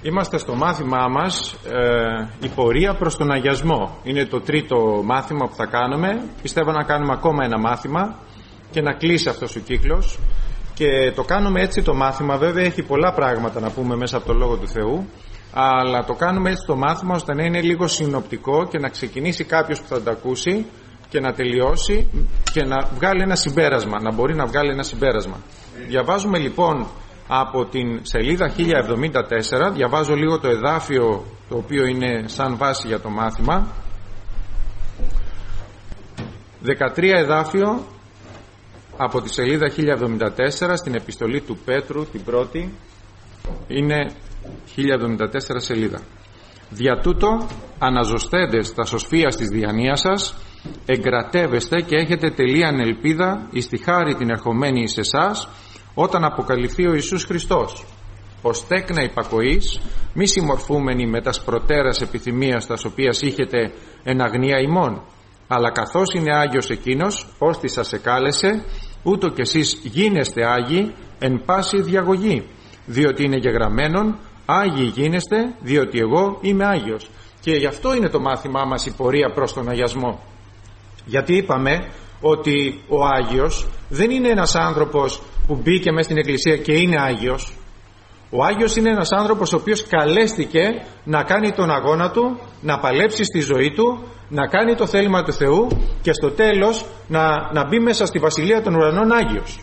Είμαστε στο μάθημά μας η πορεία προς τον αγιασμό. Είναι το τρίτο μάθημα που θα κάνουμε. Πιστεύω να κάνουμε ακόμα ένα μάθημα και να κλείσει αυτός ο κύκλος. Και το κάνουμε έτσι το μάθημα. Βέβαια έχει πολλά πράγματα να πούμε μέσα από το Λόγο του Θεού, αλλά το κάνουμε έτσι το μάθημα ώστε να είναι λίγο συνοπτικό και να ξεκινήσει κάποιος που θα το ακούσει και να τελειώσει και να βγάλει ένα συμπέρασμα, να μπορεί να βγάλει ένα συμπέρασμα. Διαβάζουμε λοιπόν από την σελίδα 1074, διαβάζω λίγο το εδάφιο το οποίο είναι σαν βάση για το μάθημα. 13 εδάφιο από τη σελίδα 1074 στην επιστολή του Πέτρου, την πρώτη, είναι 1074 σελίδα. Δια τούτο αναζωστέντες τα σωσφίας της διανοίας σας, εγκρατεύεστε και έχετε τελείαν ελπίδα εις τη χάρη την ερχομένη εις εσάς, όταν αποκαλυφθεί ο Ιησούς Χριστός, ως τέκνα υπακοής, μη συμμορφούμενοι με τας προτέρας επιθυμίας τας οποίας είχετε εν αγνία ημών, αλλά καθώς είναι Άγιος εκείνος, ώστι σας εκάλεσε, ούτω κι εσείς γίνεστε Άγιοι εν πάση διαγωγή, διότι είναι γεγραμμένον, Άγιοι γίνεστε, διότι εγώ είμαι Άγιος. Και γι' αυτό είναι το μάθημά μας η πορεία προς τον αγιασμό. Γιατί είπαμε ότι ο Άγιος δεν είναι ένας άνθρωπος που μπήκε μέσα στην εκκλησία και είναι Άγιος. Ο Άγιος είναι ένας άνθρωπος ο οποίος καλέστηκε να κάνει τον αγώνα του, να παλέψει στη ζωή του, να κάνει το θέλημα του Θεού και στο τέλος να μπει μέσα στη Βασιλεία των Ουρανών Άγιος.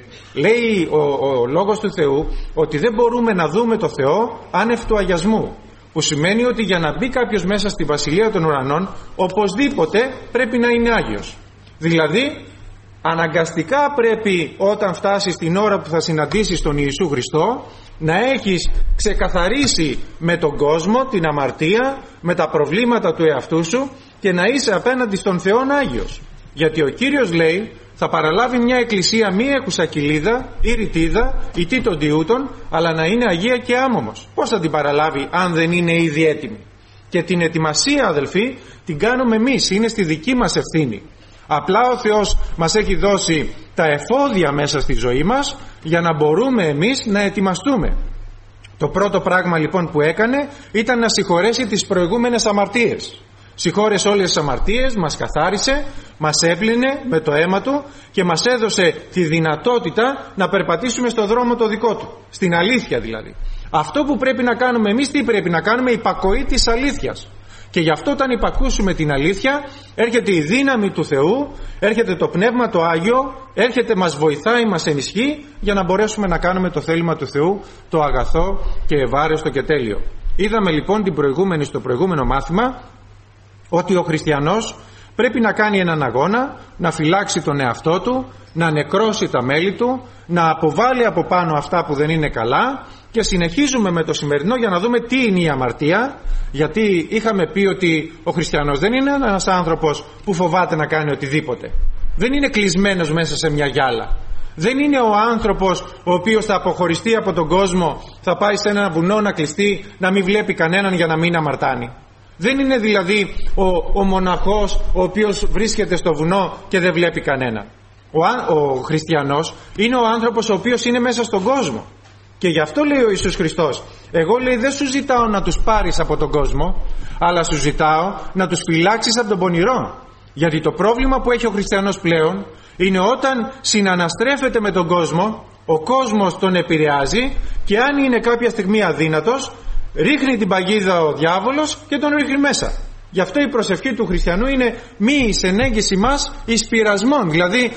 Λέει ο Λόγος του Θεού ότι δεν μπορούμε να δούμε το Θεό άνευ του αγιασμού, που σημαίνει ότι για να μπει κάποιος μέσα στη Βασιλεία των Ουρανών οπωσδήποτε πρέπει να είναι Άγιος. Δηλαδή αναγκαστικά πρέπει, όταν φτάσεις την ώρα που θα συναντήσεις τον Ιησού Χριστό, να έχεις ξεκαθαρίσει με τον κόσμο την αμαρτία, με τα προβλήματα του εαυτού σου και να είσαι απέναντι στον Θεό Άγιος. Γιατί ο Κύριος λέει θα παραλάβει μια εκκλησία μη εκουσακυλίδα ή ρητίδα ή τίτον τιούτον, αλλά να είναι αγία και άμωμος. Πώς θα την παραλάβει αν δεν είναι ήδη έτοιμη? Και την ετοιμασία, αδελφοί, την κάνουμε εμείς, είναι στη δική μας ευθύνη. Απλά ο Θεός μας έχει δώσει τα εφόδια μέσα στη ζωή μας για να μπορούμε εμείς να ετοιμαστούμε. Το πρώτο πράγμα λοιπόν που έκανε ήταν να συγχωρέσει τις προηγούμενες αμαρτίες. Συγχώρεσε όλες τις αμαρτίες, μας καθάρισε, μας έπλυνε με το αίμα του και μας έδωσε τη δυνατότητα να περπατήσουμε στο δρόμο το δικό του, στην αλήθεια δηλαδή. Αυτό που πρέπει να κάνουμε εμείς, τι πρέπει να κάνουμε? Υπακοή της αλήθειας. Και γι' αυτό όταν υπακούσουμε την αλήθεια, έρχεται η δύναμη του Θεού, έρχεται το Πνεύμα το Άγιο, έρχεται, μας βοηθάει, μας ενισχύει για να μπορέσουμε να κάνουμε το θέλημα του Θεού, το αγαθό και ευάρεστο και τέλειο. Είδαμε λοιπόν στο προηγούμενο μάθημα ότι ο χριστιανός πρέπει να κάνει έναν αγώνα, να φυλάξει τον εαυτό του, να νεκρώσει τα μέλη του, να αποβάλει από πάνω αυτά που δεν είναι καλά. Και συνεχίζουμε με το σημερινό για να δούμε τι είναι η αμαρτία, γιατί είχαμε πει ότι ο χριστιανός δεν είναι ένας άνθρωπος που φοβάται να κάνει οτιδήποτε. Δεν είναι κλεισμένος μέσα σε μια γυάλα. Δεν είναι ο άνθρωπος ο οποίος θα αποχωριστεί από τον κόσμο, θα πάει σε ένα βουνό να κλειστεί, να μην βλέπει κανέναν για να μην αμαρτάνει. Δεν είναι δηλαδή ο μοναχός ο οποίος βρίσκεται στο βουνό και δεν βλέπει κανέναν. Ο χριστιανός είναι ο άνθρωπος ο οποίος είναι μέσα στον κόσμο. Και γι' αυτό λέει ο Ιησούς Χριστός, εγώ λέει δεν σου ζητάω να τους πάρεις από τον κόσμο, αλλά σου ζητάω να τους φυλάξεις από τον πονηρό. Γιατί το πρόβλημα που έχει ο χριστιανός πλέον είναι όταν συναναστρέφεται με τον κόσμο, ο κόσμος τον επηρεάζει και αν είναι κάποια στιγμή αδύνατος, ρίχνει την παγίδα ο διάβολος και τον ρίχνει μέσα. Γι' αυτό η προσευχή του χριστιανού είναι μη εις ενέγγιση μας εις πειρασμών. Δηλαδή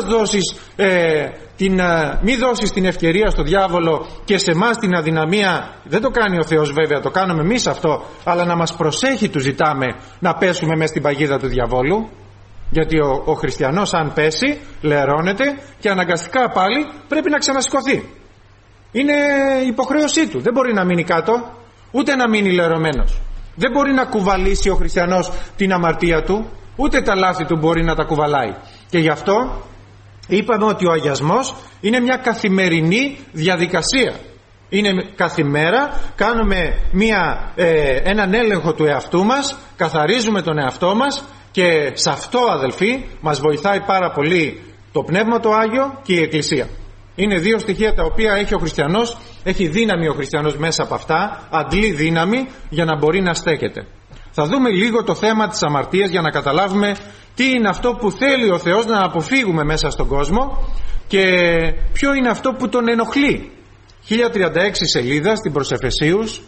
μη δώσεις την ευκαιρία στο διάβολο και σε εμάς την αδυναμία. Δεν το κάνει ο Θεός βέβαια, το κάνουμε εμείς αυτό, αλλά να μας προσέχει του ζητάμε να πέσουμε μέσα στην παγίδα του διαβόλου. Γιατί ο χριστιανός αν πέσει λερώνεται και αναγκαστικά πάλι πρέπει να ξανασηκωθεί. Είναι υποχρέωσή του, δεν μπορεί να μείνει κάτω ούτε να μείνει λερωμένος. Δεν μπορεί να κουβαλήσει ο χριστιανός την αμαρτία του, ούτε τα λάθη του μπορεί να τα κουβαλάει. Και γι' αυτό είπαμε ότι ο αγιασμός είναι μια καθημερινή διαδικασία. Είναι κάθε μέρα, κάνουμε έναν έλεγχο του εαυτού μας, καθαρίζουμε τον εαυτό μας και σε αυτό, αδελφοί, μας βοηθάει πάρα πολύ το Πνεύμα το Άγιο και η Εκκλησία. Είναι δύο στοιχεία τα οποία έχει ο χριστιανός, έχει δύναμη ο χριστιανός μέσα από αυτά, αντλεί δύναμη για να μπορεί να στέκεται. Θα δούμε λίγο το θέμα της αμαρτίας για να καταλάβουμε τι είναι αυτό που θέλει ο Θεός να αποφύγουμε μέσα στον κόσμο και ποιο είναι αυτό που τον ενοχλεί. 1036 σελίδα στην προς Εφεσίους,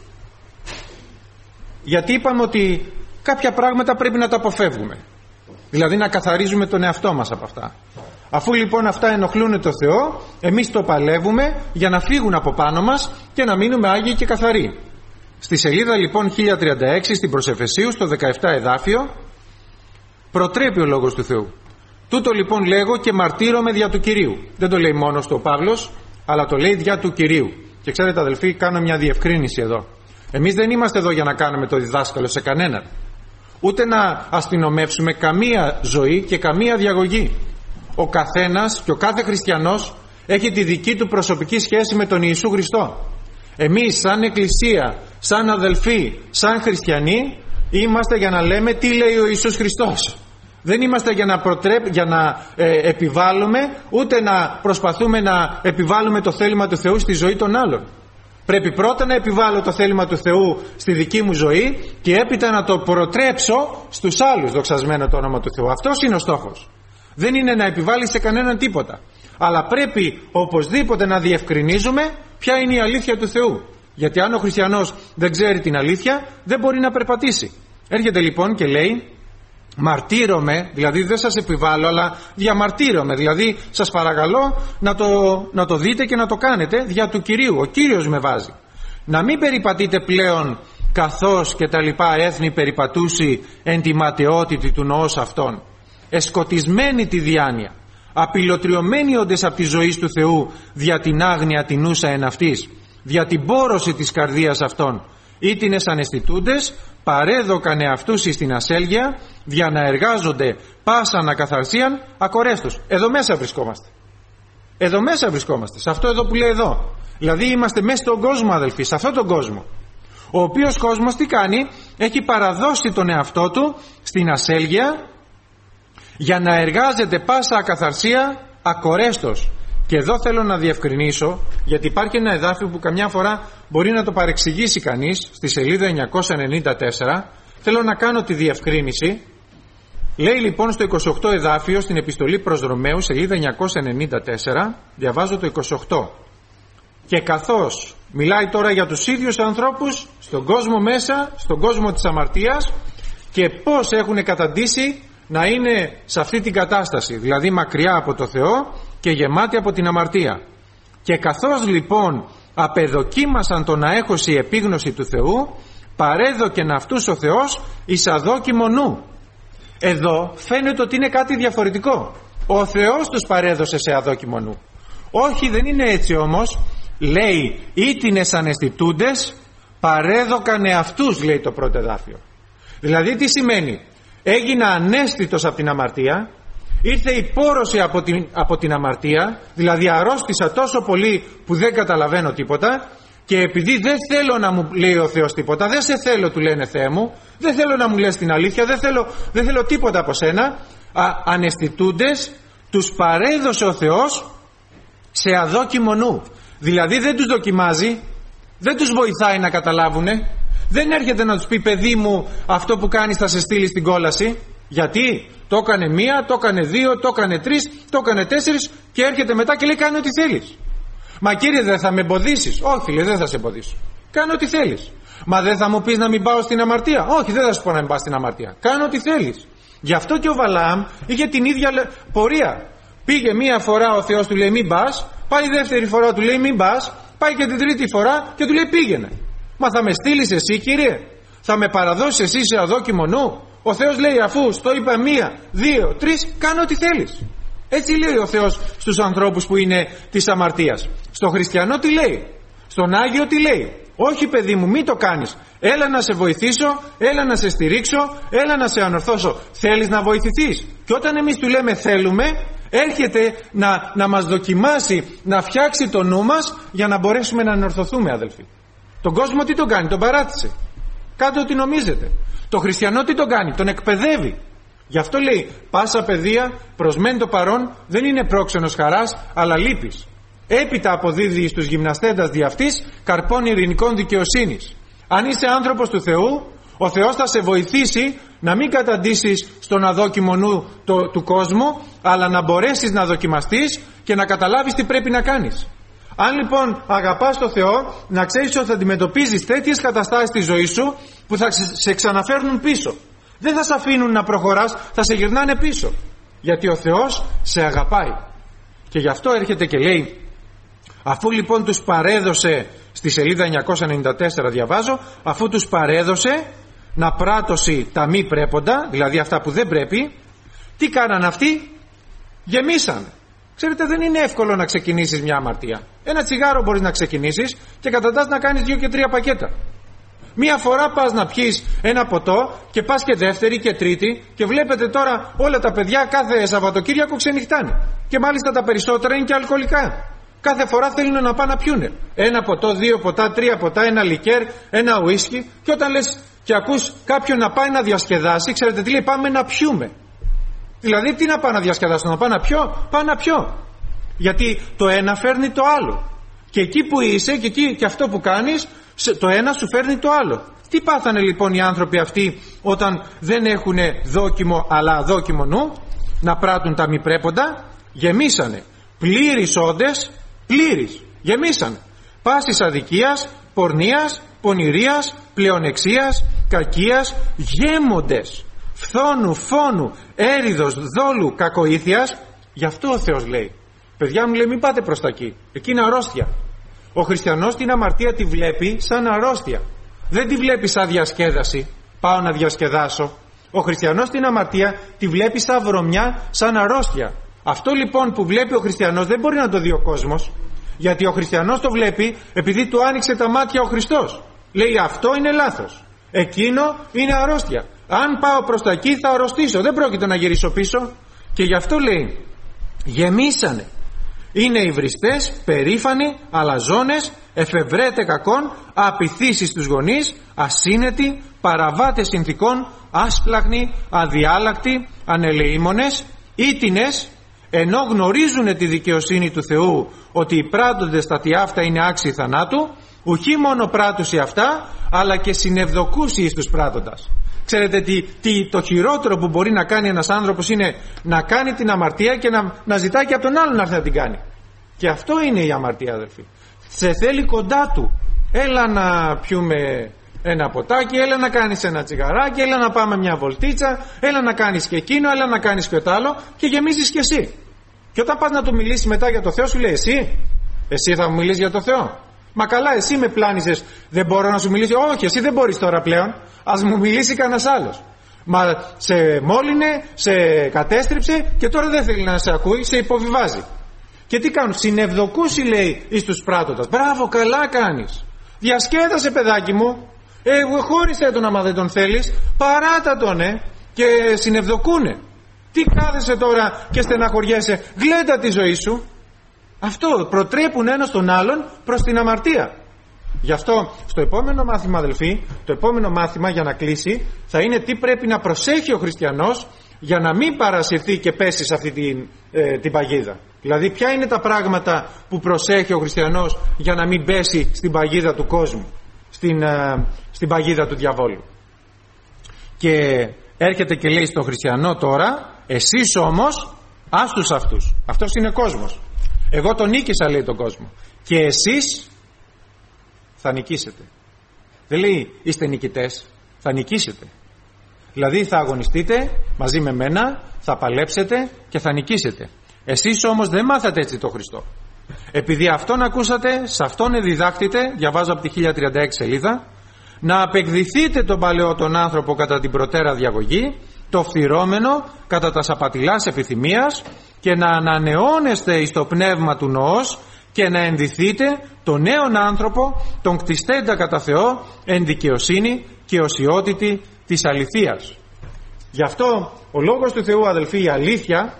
γιατί είπαμε ότι κάποια πράγματα πρέπει να τα αποφεύγουμε, δηλαδή να καθαρίζουμε τον εαυτό μας από αυτά. Αφού λοιπόν αυτά ενοχλούν το Θεό, εμείς το παλεύουμε για να φύγουν από πάνω μας και να μείνουμε άγιοι και καθαροί. Στη σελίδα λοιπόν 1036 στην προς Εφεσίους, το 17 εδάφιο, προτρέπει ο Λόγος του Θεού. Τούτο λοιπόν λέγω και μαρτύρομαι δια του Κυρίου. Δεν το λέει μόνος του ο Παύλος, αλλά το λέει δια του Κυρίου. Και ξέρετε αδελφοί, κάνω μια διευκρίνηση εδώ. Εμείς δεν είμαστε εδώ για να κάνουμε το διδάσκαλο σε κανέναν, ούτε να αστυνομεύσουμε καμία ζωή και καμία διαγωγή. Ο καθένας και ο κάθε χριστιανός έχει τη δική του προσωπική σχέση με τον Ιησού Χριστό. Εμείς σαν εκκλησία, σαν αδελφοί, σαν χριστιανοί είμαστε για να λέμε τι λέει ο Ιησούς Χριστός. Δεν είμαστε για να επιβάλλουμε, ούτε να προσπαθούμε να επιβάλλουμε το θέλημα του Θεού στη ζωή των άλλων. Πρέπει πρώτα να επιβάλλω το θέλημα του Θεού στη δική μου ζωή και έπειτα να το προτρέψω στους άλλους, δοξασμένο το όνομα του Θεού. Αυτός είναι ο στόχος. Δεν είναι να επιβάλλει σε κανέναν τίποτα. Αλλά πρέπει οπωσδήποτε να διευκρινίζουμε ποια είναι η αλήθεια του Θεού. Γιατί αν ο χριστιανός δεν ξέρει την αλήθεια, δεν μπορεί να περπατήσει. Έρχεται λοιπόν και λέει, μαρτύρομαι, δηλαδή δεν σας επιβάλλω, αλλά διαμαρτύρομαι, δηλαδή σας παρακαλώ να το δείτε και να το κάνετε δια του Κυρίου. Ο Κύριος με βάζει. Να μην περιπατείτε πλέον καθώς και τα λοιπά έθνη περιπατούσι εν τη ματαιότητη του νοός αυτών, εσκοτισμένοι τη διάνοια, απειλωτριωμένοι όντες από τη ζωή του Θεού δια την άγνοια την ούσα εν αυτής, δια την πόρωση της καρδίας αυτών, ήτινες αναισθητούντες παρέδωκαν εαυτούς εις την ασέλγεια, για να εργάζονται πάσα ανακαθαρσίαν ακορέστος. Εδώ μέσα βρισκόμαστε. Εδώ μέσα βρισκόμαστε. Σε αυτό εδώ που λέει εδώ. Δηλαδή είμαστε μέσα στον κόσμο, αδελφοί, σε αυτόν τον κόσμο. Ο οποίος κόσμος τι κάνει? Έχει παραδώσει τον εαυτό του στην ασέλγεια για να εργάζεται πάσα ακαθαρσία ακορέστος. Και εδώ θέλω να διευκρινίσω, γιατί υπάρχει ένα εδάφιο που καμιά φορά μπορεί να το παρεξηγήσει κανείς, στη σελίδα 994. Θέλω να κάνω τη διευκρίνηση. Λέει λοιπόν στο 28 εδάφιο, στην επιστολή προς Ρωμαίους, σελίδα 994, διαβάζω το 28. Και καθώς μιλάει τώρα για τους ίδιους ανθρώπους στον κόσμο μέσα, στον κόσμο της αμαρτίας, και πώς έχουν καταντήσει να είναι σε αυτή την κατάσταση, δηλαδή μακριά από το Θεό και γεμάτοι από την αμαρτία. Και καθώς λοιπόν απεδοκίμασαν τον αέχωση επίγνωση του Θεού, παρέδοκεν αυτούς ο Θεός εις αδόκιμο νου. Εδώ φαίνεται ότι είναι κάτι διαφορετικό. Ο Θεός τους παρέδωσε σε αδόκιμο νου. Όχι, δεν είναι έτσι όμως. Λέει ήτινες αναισθητούντες παρέδοκαν αυτούς, λέει το πρώτο εδάφιο. Δηλαδή τι σημαίνει? Έγινα αναίσθητος από την αμαρτία, ήρθε η πόρωση από την αμαρτία, δηλαδή αρρώστησα τόσο πολύ που δεν καταλαβαίνω τίποτα, και επειδή δεν θέλω να μου λέει ο Θεός τίποτα, δεν σε θέλω, του λένε, Θεέ μου, δεν θέλω να μου λες την αλήθεια, δεν θέλω τίποτα από σένα, αναισθητούντες τους παρέδωσε ο Θεός σε αδόκιμο νου. Δηλαδή δεν τους δοκιμάζει, δεν τους βοηθάει να καταλάβουνε, δεν έρχεται να τους πει, παιδί μου, αυτό που κάνεις θα σε στείλει στην κόλαση. Γιατί? Το έκανε μία, το έκανε δύο, το έκανε τρεις, το έκανε τέσσερις, και έρχεται μετά και λέει κάνε ό,τι θέλεις. Μα κύριε, δεν θα με εμποδίσεις? Όχι, λέει, δεν θα σε εμποδίσω. Κάνε ό,τι θέλεις. Μα δεν θα μου πεις να μην πάω στην αμαρτία? Όχι, δεν θα σου πω να μην πας στην αμαρτία. Κάνε ό,τι θέλεις. Γι' αυτό και ο Βαλαάμ είχε την ίδια πορεία. Πήγε μία φορά, ο Θεός του λέει μην πας, πάει δεύτερη φορά, του λέει μην πας, πάει και την τρίτη φορά και του λέει πήγαινε. Μα θα με στείλεις εσύ, κύριε? Θα με παραδώσεις εσύ σε αδόκιμο νου? Ο Θεός λέει, αφού στο είπα μία, δύο, τρεις, κάνε ό,τι θέλεις. Έτσι λέει ο Θεός στους ανθρώπους που είναι της αμαρτίας. Στον χριστιανό τι λέει? Στον Άγιο τι λέει? Όχι, παιδί μου, μην το κάνεις. Έλα να σε βοηθήσω, έλα να σε στηρίξω, έλα να σε ανορθώσω. Θέλεις να βοηθηθείς? Και όταν εμείς του λέμε θέλουμε, έρχεται να μας δοκιμάσει, να φτιάξει το νου μας για να μπορέσουμε να ανορθωθούμε, αδελφοί. Τον κόσμο τι τον κάνει? Τον παράτησε. Κάντε ό,τι νομίζετε. Το χριστιανό τι τον κάνει? Τον εκπαιδεύει. Γι' αυτό λέει πάσα παιδεία προς μεν το παρόν δεν είναι πρόξενος χαράς αλλά λύπης. Έπειτα αποδίδει στους γυμναστέντας δι' αυτής καρπών ειρηνικών δικαιοσύνης. Αν είσαι άνθρωπος του Θεού, ο Θεός θα σε βοηθήσει να μην καταντήσεις στον αδόκιμο νου του κόσμου, αλλά να μπορέσεις να δοκιμαστείς και να καταλάβεις τι πρέπει να κάνεις. Αν λοιπόν αγαπάς τον Θεό, να ξέρεις ότι θα αντιμετωπίζεις τέτοιες καταστάσεις στη ζωή σου που θα σε ξαναφέρνουν πίσω. Δεν θα σε αφήνουν να προχωράς, θα σε γυρνάνε πίσω. Γιατί ο Θεός σε αγαπάει. Και γι' αυτό έρχεται και λέει, αφού λοιπόν τους παρέδωσε, στη σελίδα 994 διαβάζω, αφού τους παρέδωσε να πράττωσει τα μη πρέποντα, δηλαδή αυτά που δεν πρέπει, τι κάναν αυτοί? Γεμίσαν. Ξέρετε, δεν είναι εύκολο να ξεκινήσεις μια αμαρτία. Ένα τσιγάρο μπορείς να ξεκινήσεις και καταντάς να κάνεις 2 και 3 πακέτα. Μία φορά πας να πιείς ένα ποτό και πας και δεύτερη και τρίτη, και βλέπετε τώρα όλα τα παιδιά κάθε Σαββατοκύριακο ξενυχτάνε. Και μάλιστα τα περισσότερα είναι και αλκοολικά. Κάθε φορά θέλουν να πάνε να πιούνε. Ένα ποτό, 2 ποτά, 3 ποτά, ένα λικέρ, ένα ουίσκι. Και όταν λες και ακούς κάποιον να πάει να διασκεδάσει, ξέρετε τι λέει? Πάμε να πιούμε. Δηλαδή τι να πάω να διασκεδάσω? Να πάω να πιω? Πάω να πιω. Γιατί το ένα φέρνει το άλλο. Και εκεί που είσαι και, εκεί, και αυτό που κάνεις, το ένα σου φέρνει το άλλο. Τι πάθανε λοιπόν οι άνθρωποι αυτοί όταν δεν έχουν δόκιμο αλλά αδόκιμο νου? Να πράττουν τα μη πρέποντα. Γεμίσανε. Πλήρεις όντες, πλήρεις. Γεμίσανε. Πάσης αδικίας, πορνείας, πονηρίας, πλεονεξίας, κακίας, γέμοντες. Φθόνου, φόνου, έριδος, δόλου, κακοήθειας. Γι' αυτό ο Θεός λέει, παιδιά μου, λέει, μην πάτε προς τα εκεί. Εκεί είναι αρρώστια. Ο χριστιανός την αμαρτία τη βλέπει σαν αρρώστια. Δεν τη βλέπει σαν διασκέδαση. Πάω να διασκεδάσω. Ο χριστιανός την αμαρτία τη βλέπει σαν βρωμιά, σαν αρρώστια. Αυτό λοιπόν που βλέπει ο χριστιανός δεν μπορεί να το δει ο κόσμος. Γιατί ο χριστιανός το βλέπει επειδή του άνοιξε τα μάτια ο Χριστός. Λέει, αυτό είναι λάθος. Εκείνο είναι αρρώστια. Αν πάω προς τα εκεί θα αρρωστήσω. Δεν πρόκειται να γυρίσω πίσω. Και γι' αυτό λέει, γεμίσανε. Είναι υβριστές, περήφανοι, αλαζόνες, εφευρέτε κακών, απειθήσεις στους γονείς, ασύνετοι, παραβάτες συνθηκών, άσπλαχνοι, αδιάλακτοι, ανελεήμονες, ήτινες, ενώ γνωρίζουν τη δικαιοσύνη του Θεού ότι οι πράττοντες τα τι αυτά είναι άξιοι θανάτου, ουχή μόνο πράττουσι αυτά, αλλά και συνευδοκούσι εις τους πράττοντας. Ξέρετε το χειρότερο που μπορεί να κάνει ένας άνθρωπος είναι να κάνει την αμαρτία και να ζητάει και από τον άλλον να έρθει να την κάνει. Και αυτό είναι η αμαρτία, αδελφοί. Σε θέλει κοντά του. Έλα να πιούμε ένα ποτάκι, έλα να κάνεις ένα τσιγαράκι, έλα να πάμε μια βολτίτσα, έλα να κάνεις και εκείνο, έλα να κάνεις και το άλλο, και γεμίζεις και εσύ. Και όταν πας να του μιλήσεις μετά για το Θεό, σου λέει, εσύ θα μου μιλήσεις για το Θεό? Μα καλά, εσύ με πλάνησες, δεν μπορώ να σου μιλήσω? Όχι, εσύ δεν μπορείς τώρα πλέον, ας μου μιλήσει κανένας άλλος. Μα σε μόλυνε, σε κατέστριψε και τώρα δεν θέλει να σε ακούει, σε υποβιβάζει. Και τι κάνουν? Συνευδοκούσι, λέει, εις τους πράττοντας. Μπράβο, καλά κάνεις. Διασκέδασε, παιδάκι μου. Χώρισε τον άμα δεν τον θέλεις. Παράτα τον, και συνευδοκούνε. Τι κάθεσαι τώρα και στεναχωριέσαι? Γλέντα τη ζωή σου. Αυτό, προτρέπουν ένας τον άλλον προς την αμαρτία. Γι' αυτό στο επόμενο μάθημα, αδελφοί, το επόμενο μάθημα για να κλείσει θα είναι τι πρέπει να προσέχει ο χριστιανός για να μην παρασυρθεί και πέσει σε αυτή την παγίδα. Δηλαδή ποια είναι τα πράγματα που προσέχει ο χριστιανός για να μην πέσει στην παγίδα του κόσμου, στην παγίδα του διαβόλου. Και έρχεται και λέει στον χριστιανό τώρα, εσείς όμως άστους αυτούς. Αυτός είναι κόσμος. Εγώ τον νίκησα, λέει, τον κόσμο. Και εσείς θα νικήσετε. Δεν λέει είστε νικητές, θα νικήσετε. Δηλαδή θα αγωνιστείτε μαζί με μένα, θα παλέψετε και θα νικήσετε. Εσείς όμως δεν μάθατε έτσι τον Χριστό. Επειδή αυτόν ακούσατε, σε αυτόν διδάχτητε, διαβάζω από τη 1036 σελίδα, να απεκδηθείτε τον παλαιό τον άνθρωπο κατά την προτέρα διαγωγή, το φθυρώμενο κατά τα απατηλάς επιθυμίας, και να ανανεώνεστε εις το πνεύμα του νοός και να ενδυθείτε τον νέον άνθρωπο, τον κτιστέντα κατά Θεό εν δικαιοσύνη και οσιότητη της αληθείας. Γι' αυτό ο λόγος του Θεού, αδελφοί, η αλήθεια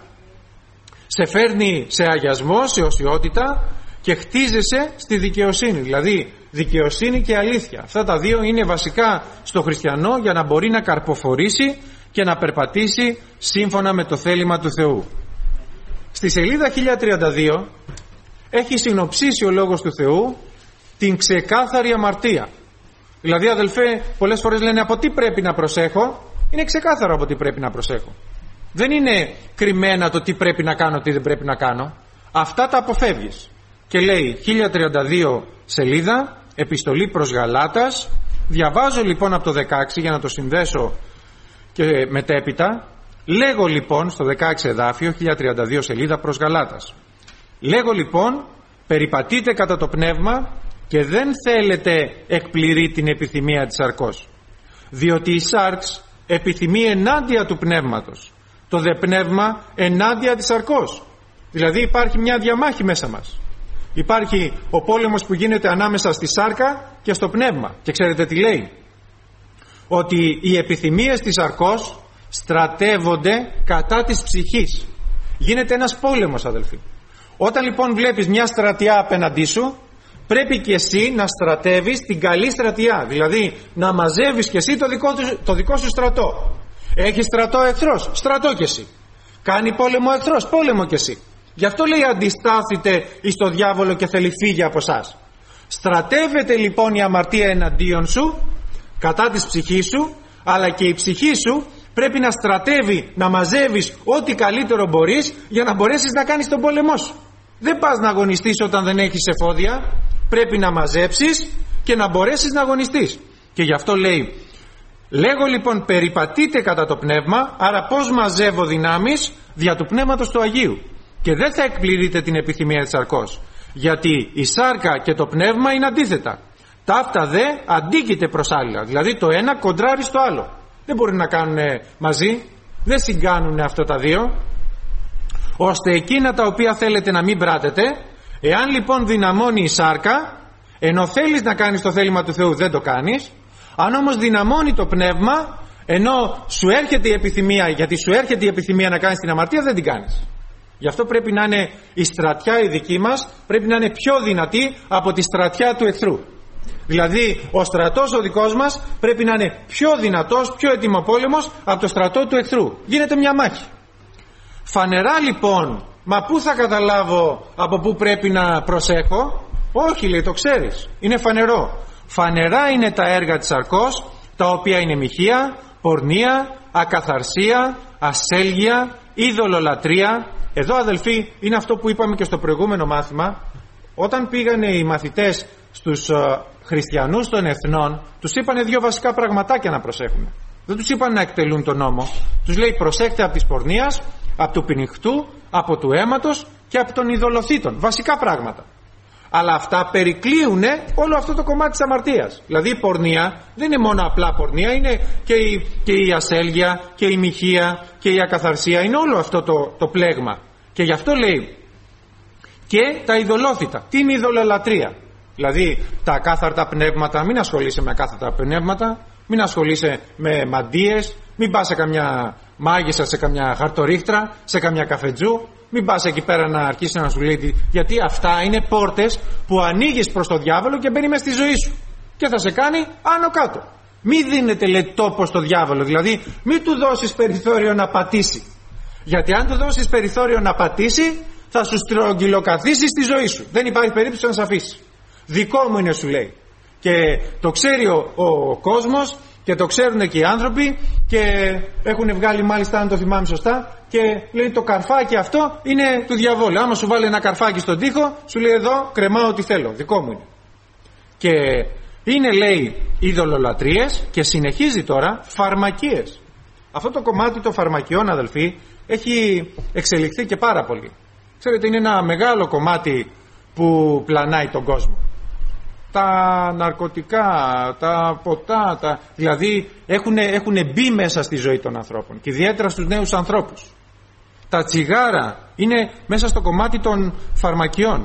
σε φέρνει σε αγιασμό, σε οσιότητα, και χτίζεσαι στη δικαιοσύνη. Δηλαδή δικαιοσύνη και αλήθεια, αυτά τα δύο είναι βασικά στο χριστιανό για να μπορεί να καρποφορήσει και να περπατήσει σύμφωνα με το θέλημα του Θεού. Στη σελίδα 1032 έχει συνοψίσει ο Λόγος του Θεού την ξεκάθαρη αμαρτία. Δηλαδή, αδελφέ, πολλές φορές λένε από τι πρέπει να προσέχω. Είναι ξεκάθαρο από τι πρέπει να προσέχω. Δεν είναι κρυμμένα το τι πρέπει να κάνω, τι δεν πρέπει να κάνω. Αυτά τα αποφεύγεις. Και λέει 1032 σελίδα, επιστολή προς Γαλάτας. Διαβάζω λοιπόν από το 16 για να το συνδέσω και μετέπειτα. Λέγω λοιπόν στο 16 εδάφιο, 1032 σελίδα, προς Γαλάτας. Λέγω λοιπόν, περιπατείτε κατά το πνεύμα και δεν θέλετε εκπληρεί την επιθυμία της σαρκός. Διότι η σάρξ επιθυμεί ενάντια του πνεύματος, το δε πνεύμα ενάντια της σαρκός. Δηλαδή υπάρχει μια διαμάχη μέσα μας. Υπάρχει ο πόλεμος που γίνεται ανάμεσα στη σάρκα και στο πνεύμα. Και ξέρετε τι λέει? Ότι οι επιθυμίες της σαρκός στρατεύονται κατά της ψυχής. Γίνεται ένας πόλεμος, αδελφοί. Όταν λοιπόν βλέπεις μια στρατιά απέναντί σου, πρέπει και εσύ να στρατεύεις την καλή στρατιά. Δηλαδή να μαζεύεις και εσύ το δικό σου στρατό. Έχει στρατό εχθρός, στρατό και εσύ. Κάνει πόλεμο εχθρός, πόλεμο και εσύ. Γι' αυτό λέει αντιστάθητε εις το διάβολο και θέλει φύγει από εσάς. Στρατεύεται λοιπόν η αμαρτία εναντίον σου, κατά της ψυχής σου, αλλά και η ψυχή σου πρέπει να στρατεύει, να μαζεύεις ό,τι καλύτερο μπορείς για να μπορέσεις να κάνεις τον πόλεμό σου. Δεν πας να αγωνιστείς όταν δεν έχεις εφόδια. Πρέπει να μαζέψεις και να μπορέσεις να αγωνιστείς. Και γι' αυτό λέει, λέγω λοιπόν περιπατείτε κατά το πνεύμα. Άρα πως μαζεύω δυνάμεις? Δια του πνεύματος του Αγίου. Και δεν θα εκπληρείτε την επιθυμία της σαρκός, γιατί η σάρκα και το πνεύμα είναι αντίθετα. Ταύτα δε αντίκειται προς άλλα. Δηλαδή το ένα κοντράρει στο άλλο. Δεν μπορεί να κάνουν μαζί. Δεν συγκάνουν αυτά τα δύο. Ώστε εκείνα τα οποία θέλετε να μην πράτετε. Εάν λοιπόν δυναμώνει η σάρκα, ενώ θέλεις να κάνεις το θέλημα του Θεού, δεν το κάνεις. Αν όμως δυναμώνει το πνεύμα, ενώ σου έρχεται η επιθυμία, γιατί σου έρχεται η επιθυμία να κάνεις την αμαρτία, δεν την κάνεις. Γι' αυτό πρέπει να είναι η στρατιά η δική μας, πρέπει να είναι πιο δυνατή από τη στρατιά του εχθρού. Δηλαδή ο στρατός ο δικός μας πρέπει να είναι πιο δυνατός, πιο ετοιμοπόλεμος από το στρατό του εχθρού. Γίνεται μια μάχη. Φανερά λοιπόν, μα πού θα καταλάβω από πού πρέπει να προσέχω? Όχι, λέει, το ξέρεις, είναι φανερό. Φανερά είναι τα έργα της σαρκός, τα οποία είναι μοιχεία, πορνεία, ακαθαρσία, ασέλγεια, ειδωλολατρία. Εδώ, αδελφοί, είναι αυτό που είπαμε και στο προηγούμενο μάθημα. Όταν πήγανε οι μαθητές στους χριστιανούς των εθνών, τους είπανε δύο βασικά πραγματάκια να προσέχουν. Δεν τους είπαν να εκτελούν τον νόμο. Τους λέει προσέχτε από της πορνείας, από του πηνιχτού, από του αίματος και από των ειδωλοθήτων. Βασικά πράγματα. Αλλά αυτά περικλείουν όλο αυτό το κομμάτι της αμαρτίας. Δηλαδή η πορνεία δεν είναι μόνο απλά πορνεία, είναι και η ασέλγεια και η μοιχεία και η ακαθαρσία. Είναι όλο αυτό το πλέγμα. Και γι' αυτό λέει και τα ειδωλόθητα. Τι είναι η ειδωλολατρία? Δηλαδή τα ακάθαρτα πνεύματα, μην ασχολείσαι με ακάθαρτα πνεύματα, μην ασχολείσαι με μαντίες, μην πας σε καμιά μάγισσα, σε καμιά χαρτορίχτρα, σε καμιά καφετζού. Μην πας εκεί πέρα να αρχίσει να σου λέει, γιατί αυτά είναι πόρτες που ανοίγεις προς το διάβολο και μπαίνει μες στη ζωή σου και θα σε κάνει άνω κάτω. Μην δίνετε, λέει, τόπο στο διάβολο. Δηλαδή μην του δώσεις περιθώριο να πατήσει, γιατί αν του δώσεις περιθώριο να πατήσει θα σου στρογγυλοκαθίσει στη ζωή σου. Δεν υπάρχει περίπτωση να σε αφήσει. Δικό μου είναι, σου λέει. Και το ξέρει ο κόσμος και το ξέρουν και οι άνθρωποι και έχουν βγάλει, μάλιστα αν το θυμάμαι σωστά, και λέει το καρφάκι αυτό είναι του διαβόλου. Άμα σου βάλει ένα καρφάκι στον τοίχο, σου λέει εδώ κρεμάω ό,τι θέλω, δικό μου είναι. Και είναι, λέει, ειδωλολατρίες και συνεχίζει τώρα φαρμακίες. Αυτό το κομμάτι των φαρμακιών, αδελφοί, έχει εξελιχθεί και πάρα πολύ. Ξέρετε, είναι ένα μεγάλο κομμάτι που πλανάει τον κόσμο. Τα ναρκωτικά, τα ποτά, δηλαδή έχουν μπει μέσα στη ζωή των ανθρώπων και ιδιαίτερα στους νέους ανθρώπους. Τα τσιγάρα είναι μέσα στο κομμάτι των φαρμακιών.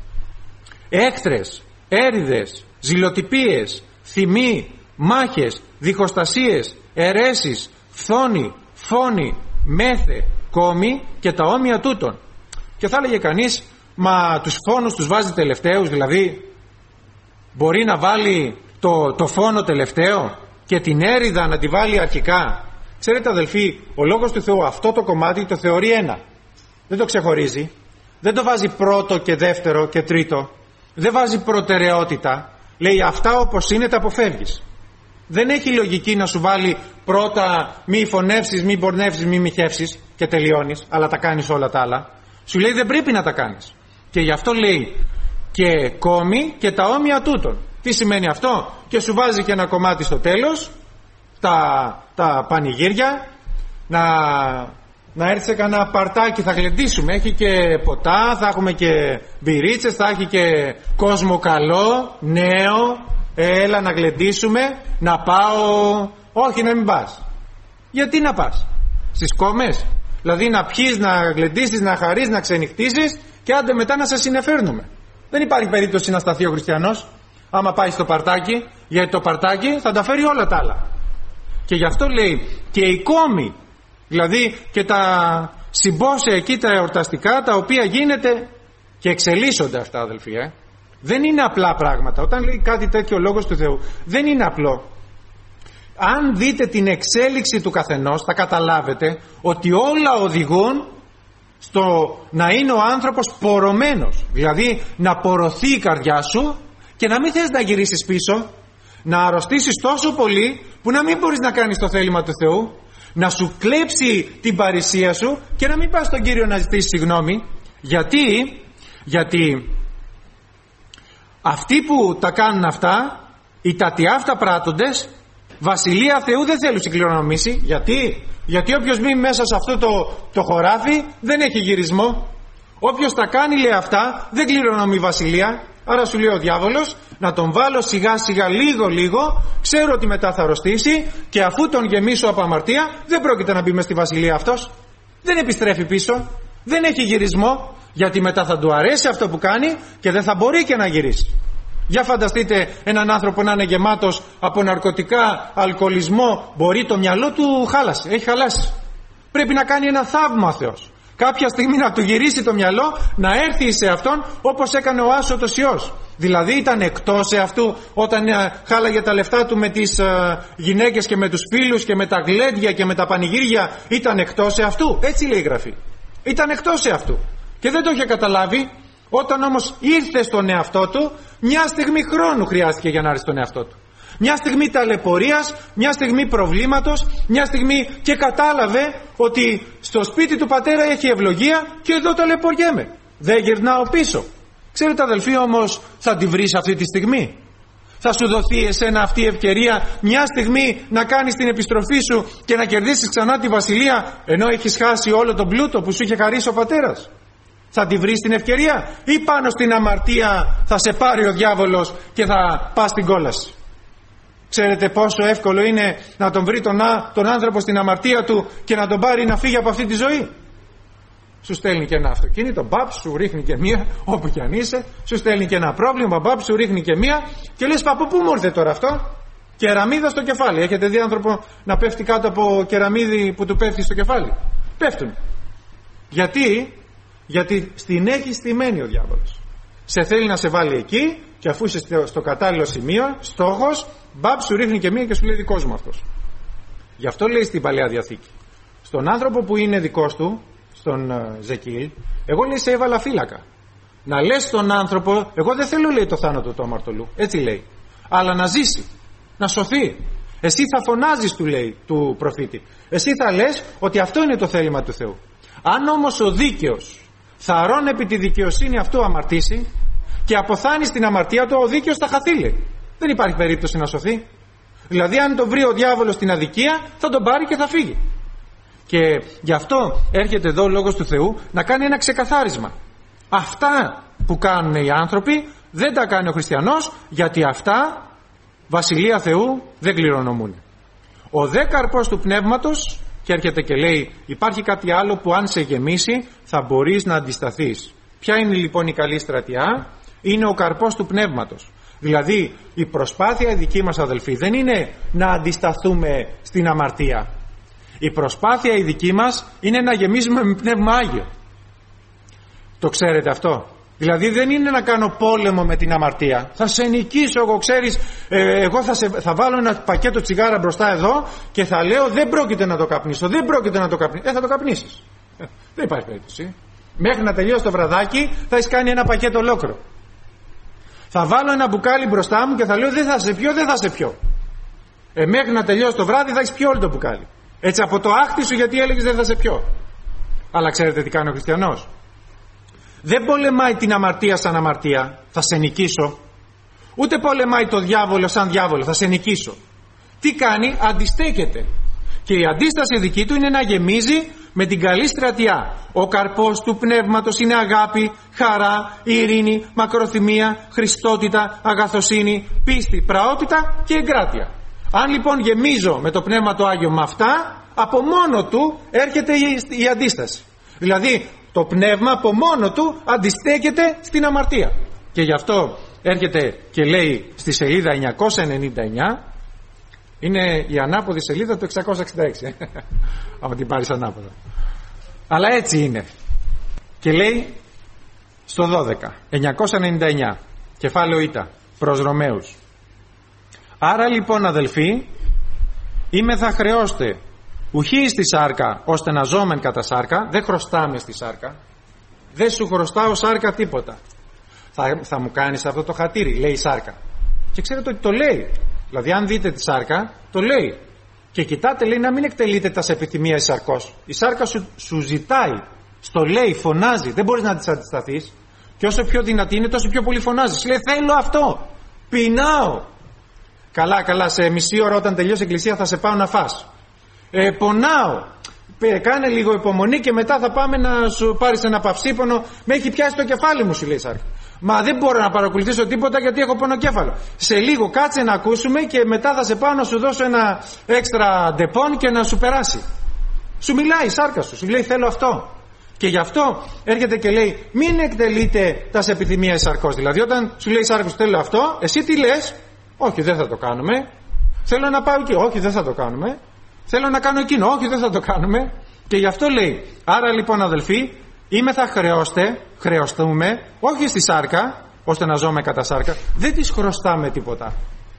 Έκτρες, έρηδες, ζηλοτυπίες, θυμοί, μάχες, διχοστασίες, αιρέσεις, φθόνη, φόνη, μέθε, κόμη και τα όμοια τούτων. Και θα έλεγε κανείς, μα τους φόνους τους βάζει τελευταίους? Δηλαδή μπορεί να βάλει το φόνο τελευταίο και την έρηδα να τη βάλει αρχικά? Ξέρετε, αδελφοί, ο Λόγος του Θεού αυτό το κομμάτι το θεωρεί ένα. Δεν το ξεχωρίζει. δεν το βάζει πρώτο και δεύτερο και τρίτο. Δεν βάζει προτεραιότητα. Λέει αυτά όπως είναι τα αποφεύγεις. Δεν έχει λογική να σου βάλει πρώτα μη φωνεύσεις, μη πορνεύσεις, μη μοιχεύσεις και τελειώνεις, αλλά τα κάνεις όλα τα άλλα. Σου λέει δεν πρέπει να τα κάνεις. Και γι' αυτό λέει και κόμι και τα όμοια τούτων. Τι σημαίνει αυτό? Και σου βάζει και ένα κομμάτι στο τέλος, τα πανηγύρια, να έρθει σε κανένα παρτάκι, θα γλεντήσουμε. Έχει και ποτά, θα έχουμε και μπυρίτσες, θα έχει και κόσμο καλό, νέο. Έλα να γλεντήσουμε, να πάω. Όχι, να μην πας. Γιατί να πας? Στις κόμες? Δηλαδή να πιείς, να γλεντήσεις, να χαρείς, να ξενυχτήσεις και άντε μετά να σε συνεφέρνουμε. Δεν υπάρχει περίπτωση να σταθεί ο χριστιανός άμα πάει στο παρτάκι, γιατί το παρτάκι θα τα φέρει όλα τα άλλα. Και γι' αυτό λέει και οι κόμοι, δηλαδή και τα συμπόσια εκεί τα εορταστικά, τα οποία γίνεται και εξελίσσονται αυτά, αδελφοί, δεν είναι απλά πράγματα. Όταν λέει κάτι τέτοιο ο Λόγος του Θεού, δεν είναι απλό. Αν δείτε την εξέλιξη του καθενός, θα καταλάβετε ότι όλα οδηγούν στο να είναι ο άνθρωπος πορωμένος. Δηλαδή να πορωθεί η καρδιά σου και να μην θες να γυρίσεις πίσω, να αρρωστήσεις τόσο πολύ που να μην μπορείς να κάνεις το θέλημα του Θεού, να κλέψει την παρησία σου και να μην πας στον Κύριο να ζητήσεις συγγνώμη. Γιατί αυτοί που τα κάνουν αυτά, οι τατιάφτα πράττοντες, βασιλεία Θεού δεν θέλουν συγκληρονομήσει. Γιατί όποιος μείνει μέσα σε αυτό το χωράφι δεν έχει γυρισμό. Όποιος τα κάνει, λέει, αυτά δεν κληρονομεί βασιλεία. Άρα σου λέει ο διάβολος να τον βάλω σιγά σιγά, λίγο, ξέρω ότι μετά θα αρρωστήσει και αφού τον γεμίσω από αμαρτία δεν πρόκειται να μπει μες στη βασιλεία αυτός. Δεν επιστρέφει πίσω, δεν έχει γυρισμό, γιατί μετά θα του αρέσει αυτό που κάνει και δεν θα μπορεί και να γυρίσει. Για φανταστείτε έναν άνθρωπο να είναι γεμάτος από ναρκωτικά, αλκοολισμό, μπορεί το μυαλό του έχει χαλάσει. Πρέπει να κάνει ένα θαύμα ο Θεός. Κάποια στιγμή να του γυρίσει το μυαλό, να έρθει σε αυτόν όπως έκανε ο Άσωτος Υιός. Δηλαδή ήταν εκτός σε αυτού όταν χάλαγε τα λεφτά του με τις γυναίκες και με τους φίλους και με τα γλέντια και με τα πανηγύρια. Ήταν εκτός σε αυτού. Έτσι λέει η Γραφή. Ήταν εκτός σε αυτού. Και δεν το είχε καταλάβει. Όταν όμως ήρθε στον εαυτό του, μια στιγμή χρόνου χρειάστηκε για να έρθει στον εαυτό του. Μια στιγμή ταλαιπωρίας, μια στιγμή προβλήματος, μια στιγμή και κατάλαβε ότι στο σπίτι του πατέρα έχει ευλογία και εδώ ταλαιπωριέμαι. Δεν γυρνάω πίσω. Ξέρετε, αδελφοί, όμως θα τη βρεις αυτή τη στιγμή. Θα σου δοθεί εσένα αυτή η ευκαιρία μια στιγμή να κάνεις την επιστροφή σου και να κερδίσεις ξανά τη βασιλεία, ενώ έχεις χάσει όλο τον πλούτο που σου είχε χαρίσει ο πατέρας. Θα τη βρεις την ευκαιρία ή πάνω στην αμαρτία θα σε πάρει ο διάβολος και θα πας στην κόλαση? Ξέρετε πόσο εύκολο είναι να τον βρει τον άνθρωπο στην αμαρτία του και να τον πάρει να φύγει από αυτή τη ζωή? Σου στέλνει και ένα αυτοκίνητο, μπαπ, σου ρίχνει και μία, όπου κι αν είσαι, σου στέλνει και ένα πρόβλημα, μπαπ, σου ρίχνει και μία και λες, παππού, πού μου ήρθε τώρα αυτό? Κεραμίδα στο κεφάλι. Έχετε δει άνθρωπο να πέφτει κάτω από κεραμίδι που του πέφτει στο κεφάλι? Πέφτουν. Γιατί στην έχει στημένη ο διάβολος. Σε θέλει να σε βάλει εκεί και αφού είσαι στο κατάλληλο σημείο, στόχος, μπαπ, σου ρίχνει και μία και σου λέει δικός μου αυτός. Γι' αυτό λέει στην Παλαιά Διαθήκη, στον άνθρωπο που είναι δικός του, στον Ζεκίλ, εγώ λέει σε έβαλα φύλακα. Να λες στον άνθρωπο, εγώ δεν θέλω, λέει, το θάνατο του αμαρτωλού, έτσι λέει, αλλά να ζήσει, να σωθεί. Εσύ θα φωνάζεις, του λέει, του προφήτη. Εσύ θα λες ότι αυτό είναι το θέλημα του Θεού. Αν όμως ο δίκαιος θαρών επί τη δικαιοσύνη αυτού αμαρτήσει και αποθάνει στην αμαρτία του, ο δίκαιος θα χαθεί, λέει. Δεν υπάρχει περίπτωση να σωθεί. Δηλαδή αν τον βρει ο διάβολος στην αδικία, θα τον πάρει και θα φύγει. Και γι' αυτό έρχεται εδώ ο Λόγος του Θεού να κάνει ένα ξεκαθάρισμα. Αυτά που κάνουν οι άνθρωποι δεν τα κάνει ο χριστιανός, γιατί αυτά βασιλεία Θεού δεν κληρονομούν. Ο δε καρπός του πνεύματος, και έρχεται και λέει, υπάρχει κάτι άλλο που αν σε γεμίσει θα μπορείς να αντισταθείς. Ποια είναι λοιπόν η καλή στρατιά? Είναι ο καρπός του πνεύματος. Δηλαδή η προσπάθεια η δική μας, αδελφοί, δεν είναι να αντισταθούμε στην αμαρτία. Η προσπάθεια η δική μας είναι να γεμίζουμε με Πνεύμα Άγιο. Το ξέρετε αυτό? Δηλαδή δεν είναι να κάνω πόλεμο με την αμαρτία. Θα σε νικήσω εγώ, ξέρεις, εγώ θα βάλω ένα πακέτο τσιγάρα μπροστά εδώ και θα λέω δεν πρόκειται να το καπνίσω, δεν πρόκειται να το καπνίσω. Θα το καπνίσεις. Δεν υπάρχει περίπτωση. Μέχρι να τελειώσει το βραδάκι θα έχεις κάνει ένα πακέτο ολόκληρο. Θα βάλω ένα μπουκάλι μπροστά μου και θα λέω δεν θα σε πιω, δεν θα σε πιω. Μέχρι να τελειώσει το βράδυ θα έχεις πιει όλο το μπουκάλι. Έτσι από το άχτη σου γιατί έλεγες δεν θα σε πιω. Αλλά ξέρετε τι κάνει ο χριστιανός? Δεν πολεμάει την αμαρτία σαν αμαρτία, θα σε νικήσω. Ούτε πολεμάει το διάβολο σαν διάβολο, θα σε νικήσω. Τι κάνει? Αντιστέκεται. Και η αντίσταση δική του είναι να γεμίζει με την καλή στρατιά. Ο καρπός του πνεύματος είναι αγάπη, χαρά, ειρήνη, μακροθυμία, χριστότητα, αγαθοσύνη, πίστη, πραότητα και εγκράτεια. Αν λοιπόν γεμίζω με το Πνεύμα το Άγιο με αυτά, από μόνο του έρχεται η αντίσταση. Δηλαδή το πνεύμα από μόνο του αντιστέκεται στην αμαρτία. Και γι' αυτό έρχεται και λέει στη σελίδα 999, είναι η ανάποδη σελίδα του 666 άμα την πάρεις ανάποδα, αλλά έτσι είναι. Και λέει στο 12, 999, κεφάλαιο Ήτα, προς Ρωμαίους. Άρα λοιπόν αδελφοί, είμαι θα χρεώστε ουχή στη σάρκα ώστε να ζώμεν κατά σάρκα. Δεν χρωστάμε στη σάρκα, δεν σου χρωστάω σάρκα τίποτα. Θα μου κάνεις αυτό το χατήρι, λέει η σάρκα. Και ξέρετε ότι το λέει. Δηλαδή αν δείτε τη σάρκα, το λέει. Και κοιτάτε, λέει, να μην εκτελείτε τα σε επιθυμία η σαρκός. Η σάρκα σου ζητάει, στο λέει, φωνάζει, δεν μπορείς να της αντισταθείς. Και όσο πιο δυνατή είναι, τόσο πιο πολύ φωνάζει. Σου λέει θέλω αυτό, πεινάω. Καλά, σε μισή ώρα όταν τελειώσει η εκκλησία θα σε πάω να φας. Πονάω. Κάνε λίγο υπομονή και μετά θα πάμε να σου πάρεις ένα παυσίπονο. Με έχει πιάσει το κεφάλι μου, σου λέει η σάρκα. Μα δεν μπορώ να παρακολουθήσω τίποτα γιατί έχω πονοκέφαλο. Σε λίγο κάτσε να ακούσουμε και μετά θα σε πάω να σου δώσω ένα έξτρα ντεπών και να σου περάσει. Σου μιλάει η σάρκα σου λέει θέλω αυτό. Και γι' αυτό έρχεται και λέει μην εκτελείτε τα σε επιθυμία η σαρκός. Δηλαδή όταν σου λέει η σάρκα σου θέλω αυτό, εσύ τι λες? Όχι, δεν θα το κάνουμε. Θέλω να πάω εκεί. Όχι, δεν θα το κάνουμε. Θέλω να κάνω εκείνο. Όχι, δεν θα το κάνουμε. Και γι' αυτό λέει, άρα λοιπόν αδελφοί, είμαι θα χρεωστούμε, όχι στη σάρκα, ώστε να ζώμε κατά σάρκα. Δεν της χρωστάμε τίποτα.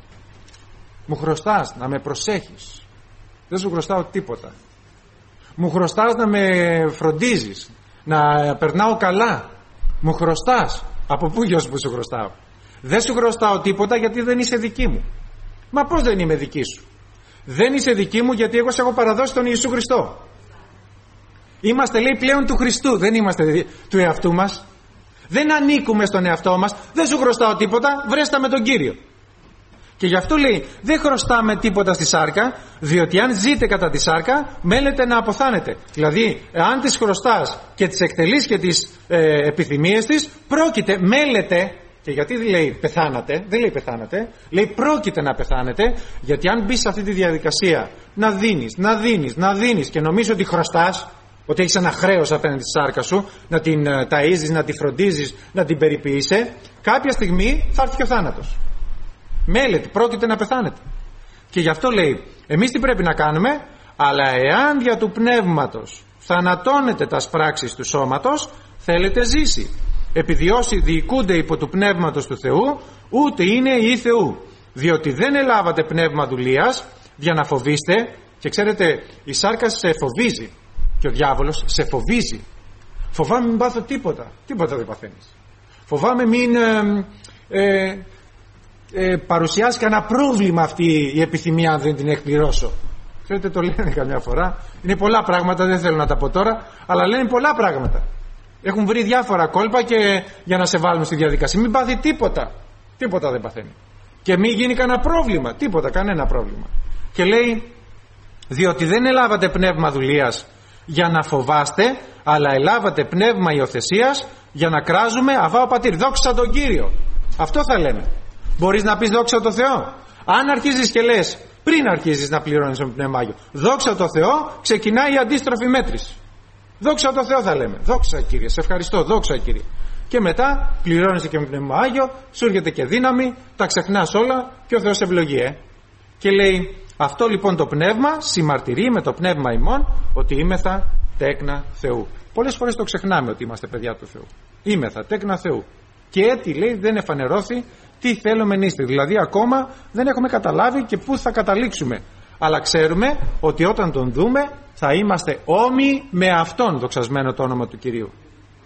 Μου χρωστάς να με προσέχεις. Δεν σου χρωστάω τίποτα. Μου χρωστάς να με φροντίζεις, να περνάω καλά. Μου χρωστάς. Από πού γιος που σου χρωστάω? Δεν σου χρωστάω τίποτα γιατί δεν είσαι δική μου. Μα πώς δεν είμαι δική σου? Δεν είσαι δική μου γιατί εγώ σε έχω παραδώσει τον Ιησού Χριστό. Είμαστε λέει πλέον του Χριστού, δεν είμαστε του εαυτού μας. Δεν ανήκουμε στον εαυτό μας. Δεν σου χρωστάω τίποτα, βρέστα με τον Κύριο. Και γι' αυτό λέει δεν χρωστάμε τίποτα στη σάρκα, διότι αν ζείτε κατά τη σάρκα μένετε να αποθάνετε. Δηλαδή αν τις χρωστάς και τις εκτελείς και τις επιθυμίες της, πρόκειται, μέλετε. Και γιατί λέει πεθάνατε? Δεν λέει πεθάνατε, λέει πρόκειται να πεθάνετε. Γιατί αν μπεις σε αυτή τη διαδικασία να δίνεις και νομίζεις ότι χρωστάς, ότι έχεις ένα χρέος απέναντι στη σάρκα σου, να την ταΐζεις, να τη φροντίζεις, να την περιποιείσαι, κάποια στιγμή θα έρθει και ο θάνατος. Μέλετε, πρόκειται να πεθάνετε. Και γι' αυτό λέει εμείς τι πρέπει να κάνουμε? Αλλά εάν δια του πνεύματος θανατώνετε τας πράξεις του σώματος, θέλετε ζήσει. Επειδή όσοι διοικούνται υπό του πνεύματος του Θεού, ούτε είναι ή Θεού. Διότι δεν ελάβατε πνεύμα δουλείας για να φοβήστε. Και ξέρετε, η σάρκα σε φοβίζει και ο διάβολος σε φοβίζει. Φοβάμαι μην πάθω τίποτα. Τίποτα δεν παθαίνεις. Φοβάμαι μην παρουσιάσει κανένα πρόβλημα αυτή η επιθυμία αν δεν την εκπληρώσω. Ξέρετε, το λένε καμιά φορά. Είναι πολλά πράγματα, δεν θέλω να τα πω τώρα, αλλά λένε πολλά πράγματα. Έχουν βρει διάφορα κόλπα και για να σε βάλουν στη διαδικασία. Μην πάθει τίποτα. Τίποτα δεν παθαίνει. Και μην γίνει κανένα πρόβλημα. Τίποτα, κανένα πρόβλημα. Και λέει, διότι δεν ελάβατε πνεύμα δουλείας για να φοβάστε, αλλά ελάβατε πνεύμα υιοθεσίας για να κράζουμε Αβά ο Πατήρ. Δόξα τον Κύριο. Αυτό θα λέμε. Μπορείς να πεις δόξα τον Θεό? Αν αρχίζεις και λες, πριν αρχίζεις να πληρώνεις με πνεύμα Άγιο, δόξα τον Θεό, ξεκινάει η αντίστροφη μέτρηση. Δόξα τω Θεώ θα λέμε. Δόξα Κύριε, σε ευχαριστώ, δόξα Κύριε. Και μετά πληρώνεσαι και με πνεύμα Άγιο, σου έρχεται και δύναμη, τα ξεχνάς όλα και ο Θεός ευλογεί. Και λέει, αυτό λοιπόν το πνεύμα συμμαρτυρεί με το πνεύμα ημών ότι είμεθα τέκνα Θεού. Πολλές φορές το ξεχνάμε ότι είμαστε παιδιά του Θεού. Είμεθα τέκνα Θεού. Και έτσι λέει δεν εφανερώθη τι θέλουμε νύστη. Δηλαδή ακόμα δεν έχουμε καταλάβει και πού θα καταλήξουμε. Αλλά ξέρουμε ότι όταν τον δούμε θα είμαστε όμοιοι με Αυτόν, δοξασμένο το όνομα του Κυρίου.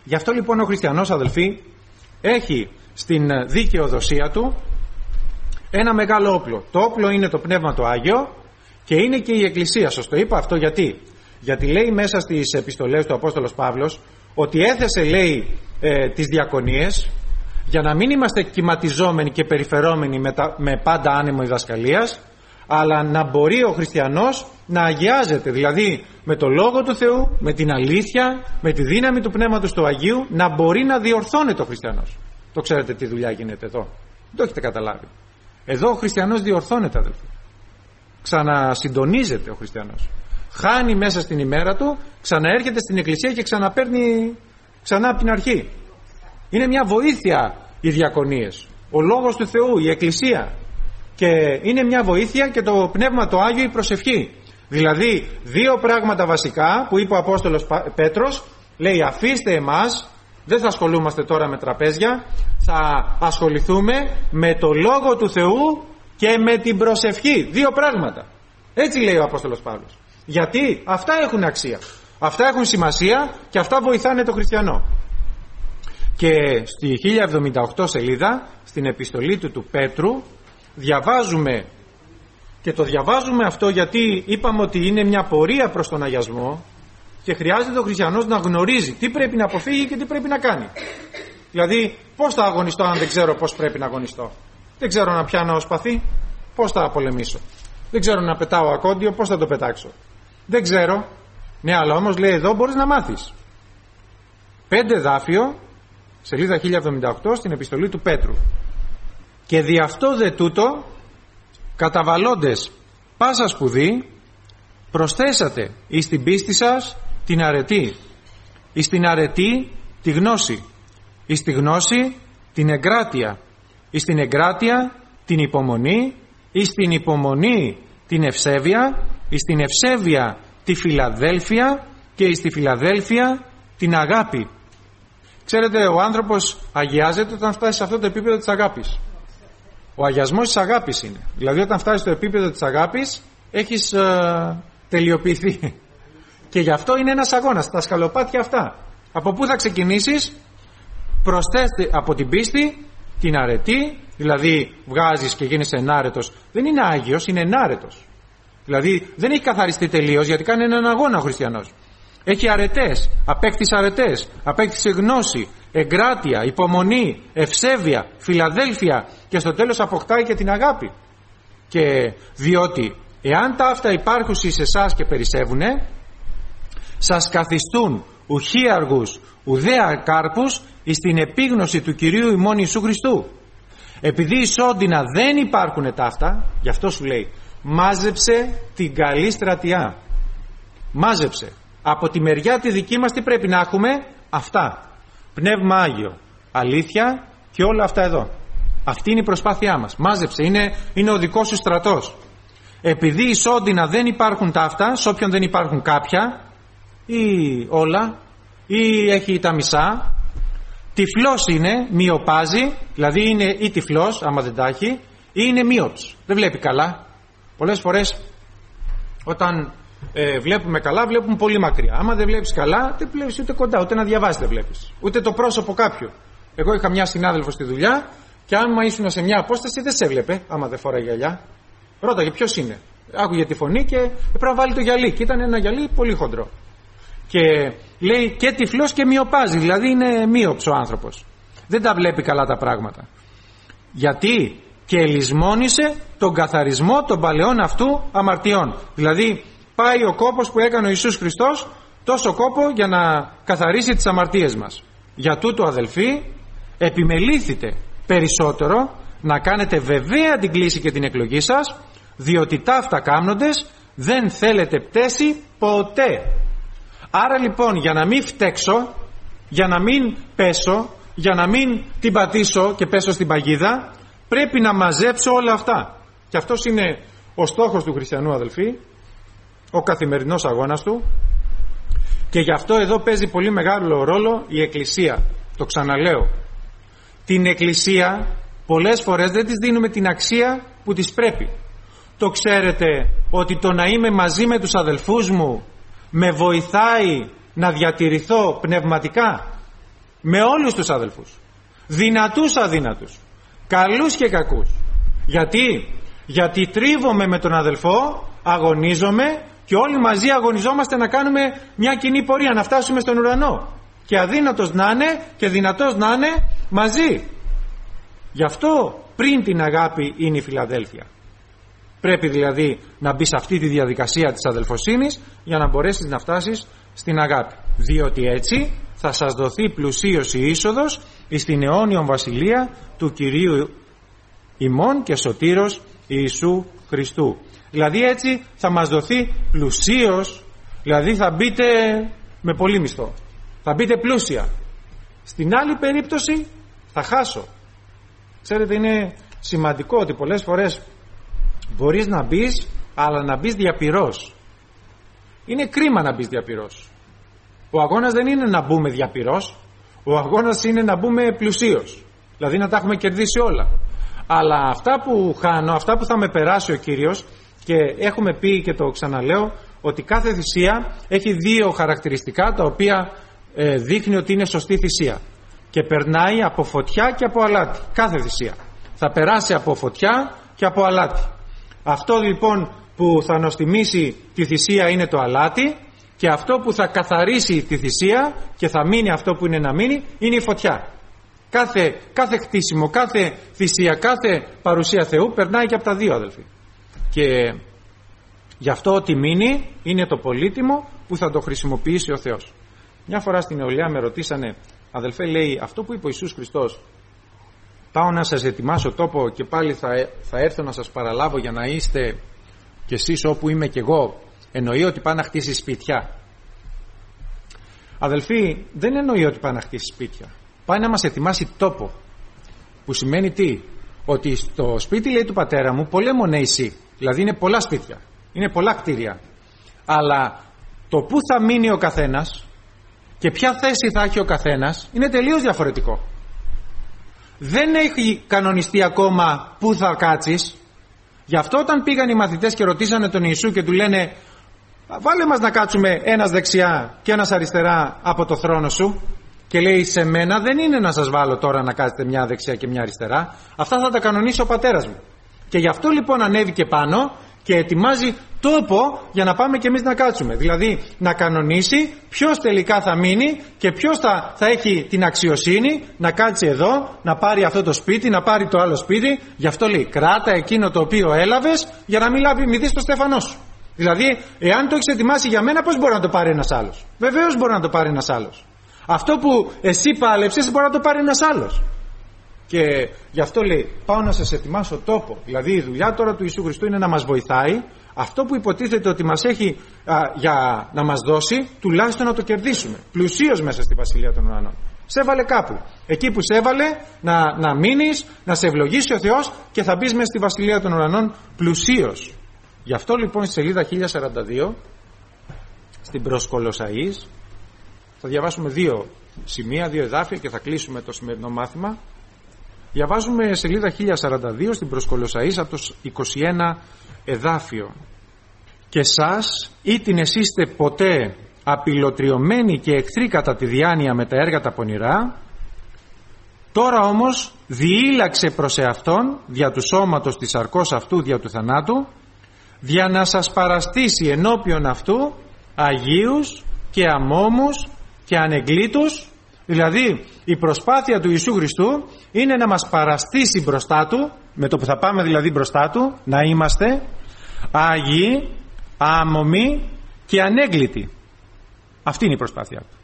Γι' αυτό λοιπόν ο χριστιανός, αδελφοί, έχει στην δικαιοδοσία του ένα μεγάλο όπλο. Το όπλο είναι το Πνεύμα το Άγιο και είναι και η Εκκλησία. Σας το είπα αυτό γιατί λέει μέσα στις επιστολές του Απόστολος Παύλος ότι έθεσε, λέει, τις διακονίες για να μην είμαστε κυματιζόμενοι και περιφερόμενοι με πάντα άνεμο διδασκαλίας, αλλά να μπορεί ο χριστιανός να αγιάζεται, δηλαδή με το Λόγο του Θεού, με την αλήθεια, με τη δύναμη του Πνεύματος του Αγίου, να μπορεί να διορθώνεται ο χριστιανός. Το ξέρετε τι δουλειά γίνεται εδώ? Δεν το έχετε καταλάβει? Εδώ ο χριστιανός διορθώνεται, αδελφοί. Ξανασυντονίζεται ο χριστιανός. Χάνει μέσα στην ημέρα του, ξαναέρχεται στην εκκλησία και ξαναπαίρνει ξανά από την αρχή. Είναι μια βοήθεια οι διακονίες, ο Λόγος του Θεού, η εκκλησία, και είναι μια βοήθεια και το Πνεύμα το Άγιο, η προσευχή. Δηλαδή δύο πράγματα βασικά που είπε ο Απόστολος Πέτρος, λέει αφήστε εμάς, δεν θα ασχολούμαστε τώρα με τραπέζια, θα ασχοληθούμε με το Λόγο του Θεού και με την προσευχή. Δύο πράγματα. Έτσι λέει ο Απόστολος Παύλος. Γιατί αυτά έχουν αξία, αυτά έχουν σημασία και αυτά βοηθάνε το χριστιανό. Και στη 1078 σελίδα, στην επιστολή του Πέτρου, διαβάζουμε, και το διαβάζουμε αυτό γιατί είπαμε ότι είναι μια πορεία προς τον αγιασμό και χρειάζεται ο χριστιανός να γνωρίζει τι πρέπει να αποφύγει και τι πρέπει να κάνει. Δηλαδή πώς θα αγωνιστώ αν δεν ξέρω πώς πρέπει να αγωνιστώ? Δεν ξέρω να πιάνω σπαθί, πώς θα πολεμήσω? Δεν ξέρω να πετάω ακόντιο, πώς θα το πετάξω? Δεν ξέρω. Ναι, αλλά όμως λέει εδώ μπορείς να μάθεις. 5 εδάφιο, σελίδα 1078, στην επιστολή του Πέτρου. Και δι' αυτό δε τούτο, καταβαλλόντες πάσα σπουδή, προσθέσατε εις την πίστη σας την αρετή, εις την αρετή τη γνώση, εις τη γνώση την εγκράτεια, εις την εγκράτεια την υπομονή, εις την υπομονή την ευσέβεια, εις την ευσέβεια τη φιλαδέλφεια και εις τη φιλαδέλφεια την αγάπη. Ξέρετε, ο άνθρωπος αγιάζεται όταν φτάσει σε αυτό το επίπεδο της αγάπης. Ο αγιασμός της αγάπης είναι. Δηλαδή όταν φτάσεις στο επίπεδο της αγάπης έχεις τελειοποιηθεί. Και γι' αυτό είναι ένας αγώνας, τα σκαλοπάτια αυτά. Από πού θα ξεκινήσεις? Προσθέστε από την πίστη την αρετή, δηλαδή βγάζεις και γίνεσαι ενάρετος. Δεν είναι άγιος, είναι ενάρετος. Δηλαδή δεν έχει καθαριστεί τελείως, γιατί κάνει έναν αγώνα ο χριστιανός. Έχει αρετές, απέκτησε αρετές, απέκτησε γνώση, εγκράτεια, υπομονή, ευσέβεια, φιλαδέλφεια και στο τέλος αποκτάει και την αγάπη. Και διότι εάν τα αυτά υπάρχουν σε εσάς και περισσεύουνε, σας καθιστούν ουχή αργούς, ουδέα κάρπους εις την επίγνωση του Κυρίου ημών Ιησού Χριστού. Επειδή ισόντινα δεν υπάρχουν τα αυτά, γι' αυτό σου λέει μάζεψε την καλή στρατιά. Μάζεψε. Από τη μεριά τη δική μας τι πρέπει να έχουμε? Αυτά. Πνεύμα Άγιο, αλήθεια και όλα αυτά εδώ. Αυτή είναι η προσπάθειά μας. Μάζεψε. Είναι ο δικός σου στρατός. Επειδή ισόντινα δεν υπάρχουν τα αυτά, σε όποιον δεν υπάρχουν κάποια ή όλα ή έχει τα μισά, τυφλός είναι, μοιοπάζει, δηλαδή είναι ή τυφλός άμα δεν τα έχει, ή είναι μοίωψ, δεν βλέπει καλά. Πολλές φορές όταν βλέπουμε καλά, βλέπουμε πολύ μακριά. Άμα δεν βλέπεις καλά, δεν βλέπεις ούτε κοντά, ούτε να διαβάσεις δεν βλέπεις, ούτε το πρόσωπο κάποιου. Εγώ είχα μια συνάδελφο στη δουλειά και άμα ήσουν σε μια απόσταση δεν σε έβλεπε, άμα δεν φοράει γυαλιά. Ρώταγε ποιος είναι. Άκουγε τη φωνή και έπρεπε να βάλει το γυαλί. Και ήταν ένα γυαλί πολύ χοντρό. Και λέει και τυφλός και μοιοπάζει, δηλαδή είναι μοίωψ ο άνθρωπος. Δεν τα βλέπει καλά τα πράγματα. Γιατί και λησμόνισε τον καθαρισμό των παλαιών αυτού αμαρτιών. Δηλαδή πάει ο κόπος που έκανε ο Ιησούς Χριστός, τόσο κόπο για να καθαρίσει τις αμαρτίες μας. Για τούτο, αδελφοί, επιμελήθητε περισσότερο να κάνετε βεβαία την κλήση και την εκλογή σας, διότι ταύτα κάμνοντες δεν θέλετε πτέσει ποτέ. Άρα λοιπόν, για να μην φταίξω, για να μην πέσω, για να μην την πατήσω και πέσω στην παγίδα, πρέπει να μαζέψω όλα αυτά. Και αυτός είναι ο στόχος του χριστιανού, αδελφοί, ο καθημερινός αγώνας του. Και γι' αυτό εδώ παίζει πολύ μεγάλο ρόλο η Εκκλησία. Το ξαναλέω. Την Εκκλησία πολλές φορές δεν της δίνουμε την αξία που της πρέπει. Το ξέρετε ότι το να είμαι μαζί με τους αδελφούς μου με βοηθάει να διατηρηθώ πνευματικά? με όλους τους αδελφούς, δυνατούς αδύνατους, καλούς και κακούς. Γιατί τρίβομαι με τον αδελφό, αγωνίζομαι και όλοι μαζί αγωνιζόμαστε να κάνουμε μια κοινή πορεία, να φτάσουμε στον ουρανό, και αδύνατος να είναι και δυνατός να είναι μαζί. Γι' αυτό πριν την αγάπη είναι η φιλαδέλφεια. Πρέπει δηλαδή να μπει σε αυτή τη διαδικασία της αδελφοσύνης για να μπορέσεις να φτάσεις στην αγάπη, διότι έτσι θα σας δοθεί πλουσίως η είσοδος στην αιώνιον βασιλεία του Κυρίου ημών και σωτήρος Ιησού Χριστού. Δηλαδή έτσι θα μας δοθεί πλουσίως, δηλαδή θα μπείτε με πολύ μισθό, θα μπείτε πλούσια. Στην άλλη περίπτωση θα χάσω. Ξέρετε, είναι σημαντικό ότι πολλές φορές μπορείς να μπεις, αλλά να μπεις διαπυρός. Είναι κρίμα να μπεις διαπυρός. Ο αγώνας δεν είναι να μπούμε διαπυρός, ο αγώνας είναι να μπούμε πλουσίως, δηλαδή να τα έχουμε κερδίσει όλα. Αλλά αυτά που χάνω, αυτά που θα με περάσει ο Κύριος, και έχουμε πει και το ξαναλέω, ότι κάθε θυσία έχει δύο χαρακτηριστικά τα οποία δείχνει ότι είναι σωστή θυσία, και περνάει από φωτιά και από αλάτι. Κάθε θυσία θα περάσει από φωτιά και από αλάτι. Αυτό λοιπόν που θα νοστιμήσει τη θυσία είναι το αλάτι, και αυτό που θα καθαρίσει τη θυσία και θα μείνει αυτό που είναι να μείνει είναι η φωτιά. Κάθε χτίσιμο, κάθε θυσία, κάθε παρουσία Θεού περνάει και από τα δύο, αδελφοί. Και γι' αυτό ό,τι μείνει είναι το πολύτιμο που θα το χρησιμοποιήσει ο Θεός. Μια φορά στην νεολαία με ρωτήσανε, αδελφέ, λέει, αυτό που είπε ο Ιησούς Χριστός, πάω να σας ετοιμάσω τόπο και πάλι θα έρθω να σας παραλάβω για να είστε κι εσείς όπου είμαι κι εγώ, εννοεί ότι πάει να χτίσει σπίτια? Αδελφοί, δεν εννοεί ότι πάει να χτίσει σπίτια. Πάει να μας ετοιμάσει τόπο. Που σημαίνει τι? Ότι στο σπίτι, λέει, του πατέρα μου πολέμω νέησι. Δηλαδή είναι πολλά σπίτια, είναι πολλά κτίρια. Αλλά το που θα μείνει ο καθένας και ποια θέση θα έχει ο καθένας είναι τελείως διαφορετικό. Δεν έχει κανονιστεί ακόμα που θα κάτσεις. Γι' αυτό όταν πήγαν οι μαθητές και ρωτήσανε τον Ιησού και του λένε, βάλε μας να κάτσουμε ένας δεξιά και ένας αριστερά από το θρόνο σου, και λέει, σε μένα δεν είναι να σας βάλω τώρα να κάτσετε μια δεξιά και μια αριστερά, αυτά θα τα κανονίσει ο πατέρας μου. Και γι' αυτό λοιπόν ανέβηκε πάνω και ετοιμάζει τόπο για να πάμε και εμείς να κάτσουμε. Δηλαδή να κανονίσει ποιος τελικά θα μείνει και ποιος θα έχει την αξιοσύνη να κάτσει εδώ, να πάρει αυτό το σπίτι, να πάρει το άλλο σπίτι. Γι' αυτό λέει, κράτα εκείνο το οποίο έλαβες για να μην δεις το στέφανό σου. Δηλαδή εάν το έχεις ετοιμάσει για μένα, πώς μπορεί να το πάρει ένας άλλος? Βεβαίως μπορεί να το πάρει ένας άλλος. Αυτό που εσύ πάλεψες μπορεί να το πάρει ένας άλλος. Και γι' αυτό λέει, πάω να σας ετοιμάσω τόπο. Δηλαδή η δουλειά τώρα του Ιησού Χριστού είναι να μας βοηθάει αυτό που υποτίθεται ότι μας έχει για να μας δώσει, τουλάχιστον να το κερδίσουμε πλουσίως μέσα στη Βασιλεία των Ουρανών. Σε έβαλε κάπου, εκεί που σε έβαλε να μείνεις, να σε ευλογήσει ο Θεός και θα μπεις μέσα στη Βασιλεία των Ουρανών πλουσίως. Γι' αυτό λοιπόν στη σελίδα 1042 στην προς Κολοσσαείς θα διαβάσουμε δύο σημεία, δύο εδάφια και θα κλείσουμε το σημερινό μάθημα. Διαβάζουμε σελίδα 1042 στην προς Κολοσσαείς από το 21 εδάφιο. «Και σας ήτιν εσείστε ποτέ απειλωτριωμένοι και εχθροί κατά τη διάνοια με τα έργα τα πονηρά, τώρα όμως διήλαξε προς εαυτόν δια του σώματος της σαρκός αυτού δια του θανάτου, δια να σας παραστήσει ενώπιον αυτού αγίους και αμόμους και ανεγκλήτους». Δηλαδή η προσπάθεια του Ιησού Χριστού είναι να μας παραστήσει μπροστά του, με το που θα πάμε δηλαδή μπροστά του, να είμαστε άγιοι, άμομοι και ανέγκλητοι. Αυτή είναι η προσπάθεια του.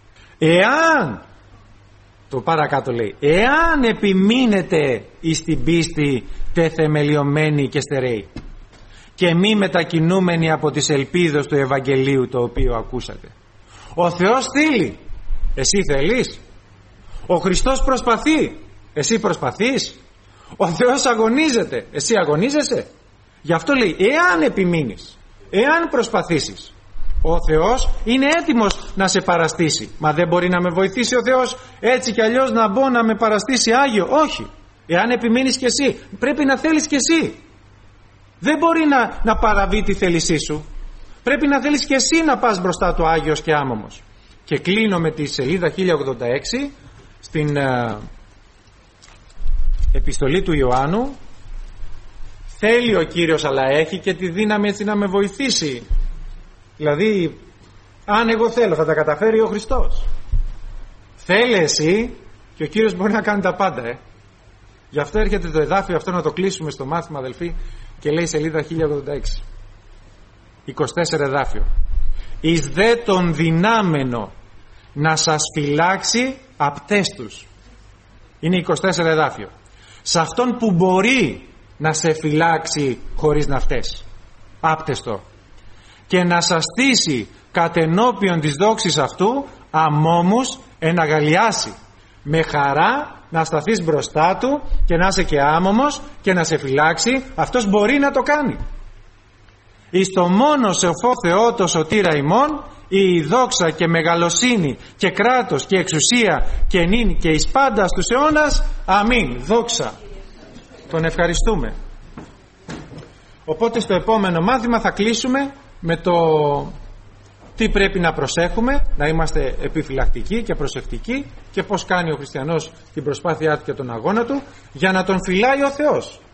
Εάν, το παρακάτω λέει, εάν επιμείνετε εις την πίστη τεθεμελιωμένοι και στερεοί και μη μετακινούμενοι από τις ελπίδες του Ευαγγελίου το οποίο ακούσατε. Ο Θεός θέλει, εσύ θέλεις? Ο Χριστός προσπαθεί, εσύ προσπαθείς? Ο Θεός αγωνίζεται, εσύ αγωνίζεσαι? Γι' αυτό λέει, εάν επιμείνεις, εάν προσπαθήσεις, ο Θεός είναι έτοιμος να σε παραστήσει. Μα δεν μπορεί να με βοηθήσει ο Θεός έτσι κι αλλιώς να μπω να με παραστήσει Άγιο? Όχι. Εάν επιμείνεις κι εσύ, πρέπει να θέλεις κι εσύ. Δεν μπορεί να παραβεί τη θέλησή σου. Πρέπει να θέλεις κι εσύ να πας μπροστά του Άγιος και άμωμος. Και κλείνω με τη σελίδα 1086 στην επιστολή του Ιωάννου, θέλει ο Κύριος, αλλά έχει και τη δύναμη έτσι να με βοηθήσει. Δηλαδή, αν εγώ θέλω, θα τα καταφέρει ο Χριστός. Θέλει εσύ, και ο Κύριος μπορεί να κάνει τα πάντα. Γι' αυτό έρχεται το εδάφιο αυτό, να το κλείσουμε στο μάθημα, αδελφοί, και λέει σελίδα 1086, 24 εδάφιο. Εις δε τον δυνάμενο να σας φυλάξει απτέστους. Είναι 24 εδάφιο. Σε αυτόν που μπορεί να σε φυλάξει χωρίς να φταίς, άπτεστο, και να σας στήσει κατ' ενώπιον της δόξης αυτού αμόμους εναγαλιάσει, με χαρά να σταθείς μπροστά του και να είσαι και άμωμος και να σε φυλάξει. Αυτός μπορεί να το κάνει. Εις το μόνο σοφό Θεό το σωτήρα ημών, η δόξα και μεγαλοσύνη και κράτος και εξουσία και νυν και εις πάντα στους αιώνας. Αμήν. Δόξα. Τον ευχαριστούμε. Οπότε στο επόμενο μάθημα θα κλείσουμε με το τι πρέπει να προσέχουμε, να είμαστε επιφυλακτικοί και προσεκτικοί, και πώς κάνει ο χριστιανός την προσπάθειά του και τον αγώνα του για να τον φυλάει ο Θεός.